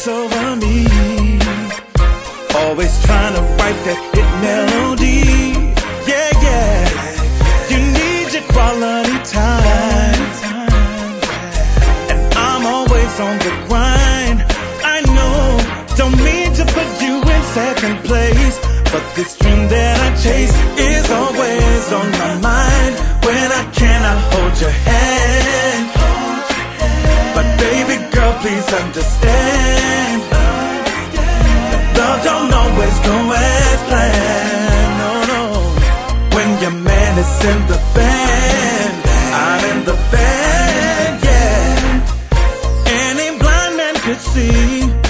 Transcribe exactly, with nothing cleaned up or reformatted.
takes over me. Always trying to write that hit melody. Yeah, yeah. You need your quality time, and I'm always on the grind. I know, don't mean to put you in second place, but this dream that I chase is always on my mind. When I cannot hold your hand, but baby girl, please understand, love don't always go as planned. No, no. When your man is in the band, I'm in the band, yeah. Any blind man could see